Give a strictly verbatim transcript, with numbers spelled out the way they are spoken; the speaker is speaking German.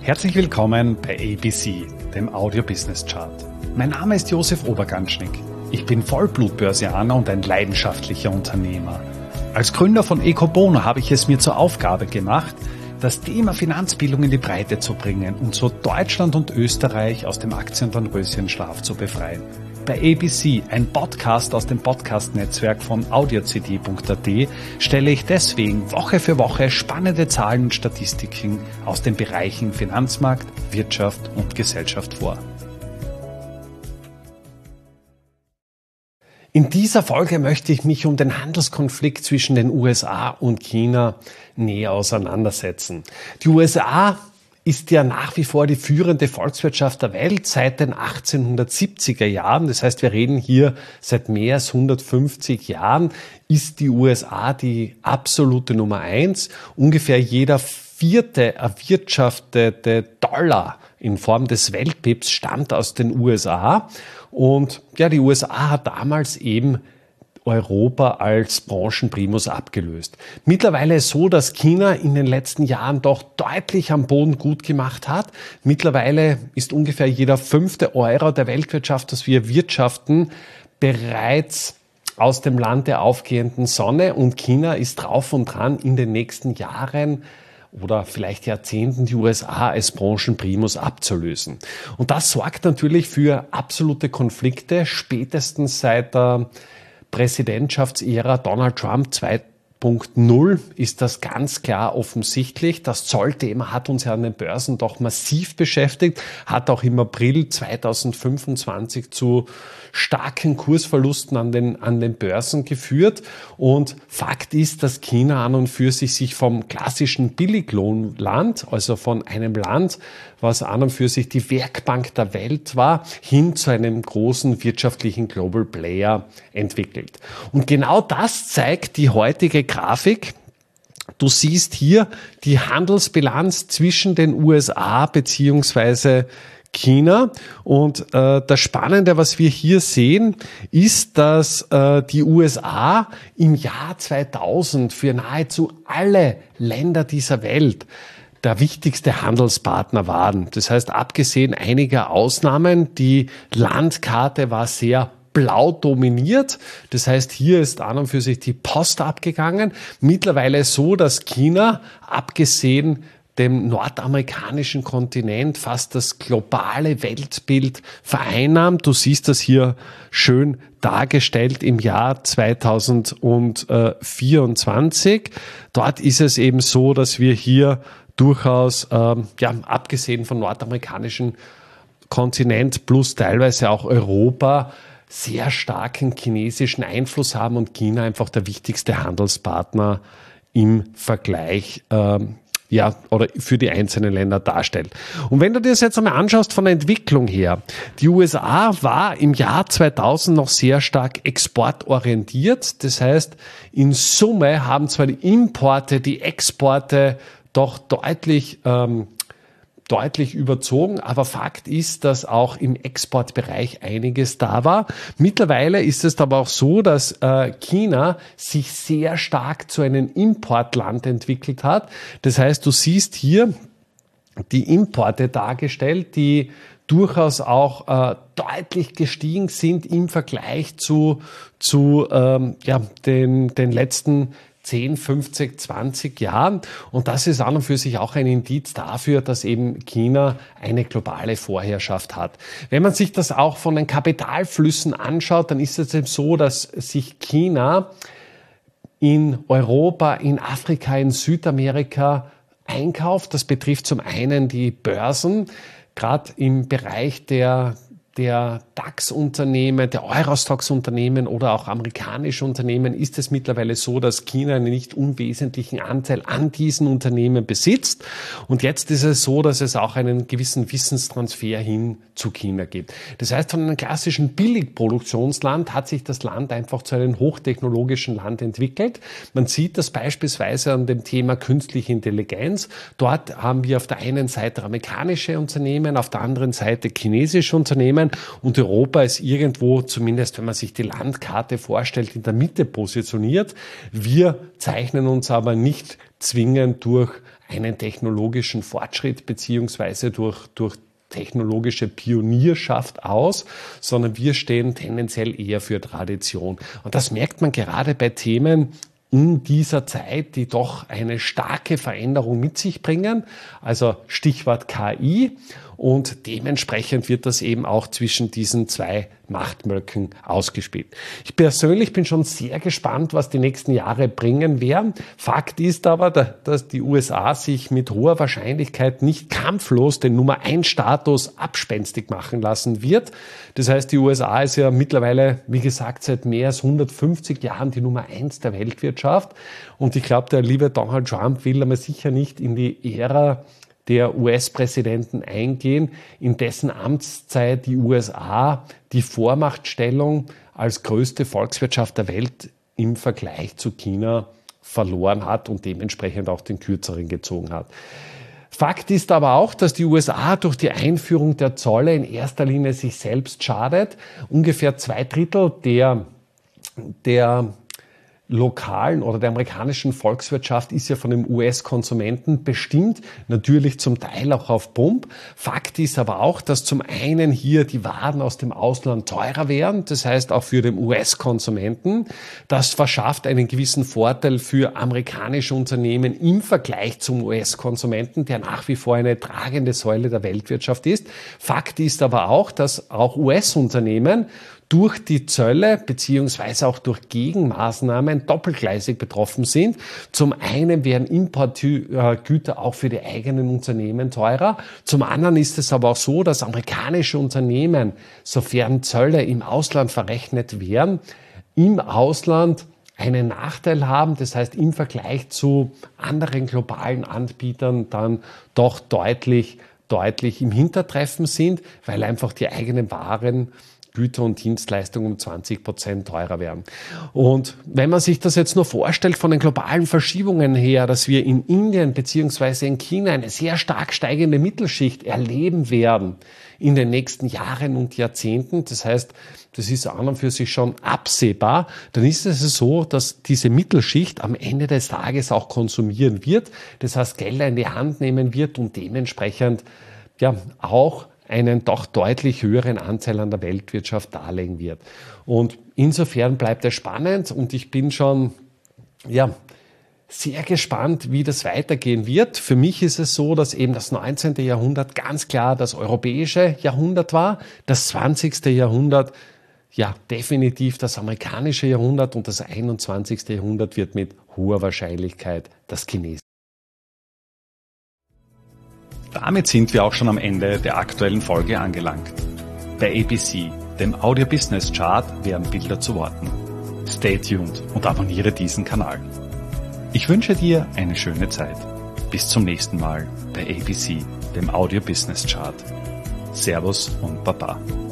Herzlich willkommen bei A B C, dem Audio Business Chart. Mein Name ist Josef Oberganschnick. Ich bin Vollblut-Börsianer und ein leidenschaftlicher Unternehmer. Als Gründer von Ecobono habe ich es mir zur Aufgabe gemacht, das Thema Finanzbildung in die Breite zu bringen und so Deutschland und Österreich aus dem Aktien-Dornröschenschlaf zu befreien. Bei A B C, ein Podcast aus dem Podcast-Netzwerk von audio c d punkt a t, stelle ich deswegen Woche für Woche spannende Zahlen und Statistiken aus den Bereichen Finanzmarkt, Wirtschaft und Gesellschaft vor. In dieser Folge möchte ich mich um den Handelskonflikt zwischen den U S A und China näher auseinandersetzen. Die U S A ist ja nach wie vor die führende Volkswirtschaft der Welt seit den achtzehnhundertsiebziger Jahren. Das heißt, wir reden hier seit mehr als hundertfünfzig Jahren, ist die U S A die absolute Nummer eins. Ungefähr jeder vierte erwirtschaftete Dollar in Form des Weltb I Ps stammt aus den U S A. Und ja, die U S A hat damals eben Europa als Branchenprimus abgelöst. Mittlerweile ist es so, dass China in den letzten Jahren doch deutlich am Boden gut gemacht hat. Mittlerweile ist ungefähr jeder fünfte Euro der Weltwirtschaft, das wir wirtschaften, bereits aus dem Land der aufgehenden Sonne. Und China ist drauf und dran, in den nächsten Jahren oder vielleicht Jahrzehnten die U S A als Branchenprimus abzulösen. Und das sorgt natürlich für absolute Konflikte, spätestens seit der Präsidentschaftsära Donald Trump zwei Punkt null ist das ganz klar offensichtlich. Das Zollthema hat uns ja an den Börsen doch massiv beschäftigt, hat auch im April zweitausendfünfundzwanzig zu starken Kursverlusten an den, an den Börsen geführt. Und Fakt ist, dass China an und für sich sich vom klassischen Billiglohnland, also von einem Land, was an und für sich die Werkbank der Welt war, hin zu einem großen wirtschaftlichen Global Player entwickelt. Und genau das zeigt die heutige Grafik. Du siehst hier die Handelsbilanz zwischen den U S A bzw. China. Und äh, das Spannende, was wir hier sehen, ist, dass äh, die U S A im Jahr zweitausend für nahezu alle Länder dieser Welt der wichtigste Handelspartner waren. Das heißt, abgesehen einiger Ausnahmen, die Landkarte war sehr blau dominiert. Das heißt, hier ist an und für sich die Post abgegangen. Mittlerweile so, dass China, abgesehen dem nordamerikanischen Kontinent, fast das globale Weltbild vereinnahmt. Du siehst das hier schön dargestellt im Jahr zweitausendvierundzwanzig. Dort ist es eben so, dass wir hier durchaus, ähm, ja, abgesehen vom nordamerikanischen Kontinent plus teilweise auch Europa, sehr starken chinesischen Einfluss haben und China einfach der wichtigste Handelspartner im Vergleich ähm, ja, oder für die einzelnen Länder darstellt. Und wenn du dir das jetzt einmal anschaust von der Entwicklung her, die U S A war im Jahr zweitausend noch sehr stark exportorientiert. Das heißt, in Summe haben zwar die Importe, die Exporte doch deutlich ähm, deutlich überzogen, aber Fakt ist, dass auch im Exportbereich einiges da war. Mittlerweile ist es aber auch so, dass äh, China sich sehr stark zu einem Importland entwickelt hat. Das heißt, du siehst hier die Importe dargestellt, die durchaus auch äh, deutlich gestiegen sind im Vergleich zu, zu ähm, ja, den, den letzten zehn, fünfzig, zwanzig Jahren. Und das ist an und für sich auch ein Indiz dafür, dass eben China eine globale Vorherrschaft hat. Wenn man sich das auch von den Kapitalflüssen anschaut, dann ist es eben so, dass sich China in Europa, in Afrika, in Südamerika einkauft. Das betrifft zum einen die Börsen, gerade im Bereich der der DAX-Unternehmen, der Eurostoxx-Unternehmen oder auch amerikanische Unternehmen ist es mittlerweile so, dass China einen nicht unwesentlichen Anteil an diesen Unternehmen besitzt. Und jetzt ist es so, dass es auch einen gewissen Wissenstransfer hin zu China gibt. Das heißt, von einem klassischen Billigproduktionsland hat sich das Land einfach zu einem hochtechnologischen Land entwickelt. Man sieht das beispielsweise an dem Thema künstliche Intelligenz. Dort haben wir auf der einen Seite amerikanische Unternehmen, auf der anderen Seite chinesische Unternehmen. Und Europa ist irgendwo, zumindest wenn man sich die Landkarte vorstellt, in der Mitte positioniert. Wir zeichnen uns aber nicht zwingend durch einen technologischen Fortschritt beziehungsweise durch, durch technologische Pionierschaft aus, sondern wir stehen tendenziell eher für Tradition. Und das merkt man gerade bei Themen in dieser Zeit, die doch eine starke Veränderung mit sich bringen. Also Stichwort K I. Und dementsprechend wird das eben auch zwischen diesen zwei Machtblöcken ausgespielt. Ich persönlich bin schon sehr gespannt, was die nächsten Jahre bringen werden. Fakt ist aber, dass die U S A sich mit hoher Wahrscheinlichkeit nicht kampflos den Nummer eins Status abspenstig machen lassen wird. Das heißt, die U S A ist ja mittlerweile, wie gesagt, seit mehr als hundertfünfzig Jahren die Nummer eins der Weltwirtschaft. Und ich glaube, der liebe Donald Trump will aber sicher nicht in die Ära der U S-Präsidenten eingehen, in dessen Amtszeit die U S A die Vormachtstellung als größte Volkswirtschaft der Welt im Vergleich zu China verloren hat und dementsprechend auch den Kürzeren gezogen hat. Fakt ist aber auch, dass die U S A durch die Einführung der Zölle in erster Linie sich selbst schadet. Ungefähr zwei Drittel der, der lokalen oder der amerikanischen Volkswirtschaft ist ja von dem U S-Konsumenten bestimmt, natürlich zum Teil auch auf Pump. Fakt ist aber auch, dass zum einen hier die Waren aus dem Ausland teurer werden, das heißt auch für den U S-Konsumenten. Das verschafft einen gewissen Vorteil für amerikanische Unternehmen im Vergleich zum U S-Konsumenten, der nach wie vor eine tragende Säule der Weltwirtschaft ist. Fakt ist aber auch, dass auch U S-Unternehmen durch die Zölle beziehungsweise auch durch Gegenmaßnahmen doppelgleisig betroffen sind. Zum einen werden Importgüter auch für die eigenen Unternehmen teurer. Zum anderen ist es aber auch so, dass amerikanische Unternehmen, sofern Zölle im Ausland verrechnet werden, im Ausland einen Nachteil haben. Das heißt, im Vergleich zu anderen globalen Anbietern dann doch deutlich, deutlich im Hintertreffen sind, weil einfach die eigenen Waren, Güter und Dienstleistungen um zwanzig Prozent teurer werden. Und wenn man sich das jetzt nur vorstellt von den globalen Verschiebungen her, dass wir in Indien beziehungsweise in China eine sehr stark steigende Mittelschicht erleben werden in den nächsten Jahren und Jahrzehnten, das heißt, das ist an und für sich schon absehbar, dann ist es so, dass diese Mittelschicht am Ende des Tages auch konsumieren wird, das heißt Gelder in die Hand nehmen wird und dementsprechend ja auch einen doch deutlich höheren Anteil an der Weltwirtschaft darlegen wird. Und insofern bleibt es spannend und ich bin schon ja, sehr gespannt, wie das weitergehen wird. Für mich ist es so, dass eben das neunzehnte Jahrhundert ganz klar das europäische Jahrhundert war, das zwanzigste Jahrhundert ja definitiv das amerikanische Jahrhundert und das einundzwanzigste Jahrhundert wird mit hoher Wahrscheinlichkeit das chinesische. Damit sind wir auch schon am Ende der aktuellen Folge angelangt. Bei A B C, dem Audio Business Chart, werden Bilder zu Worten. Stay tuned und abonniere diesen Kanal. Ich wünsche dir eine schöne Zeit. Bis zum nächsten Mal bei A B C, dem Audio Business Chart. Servus und Baba.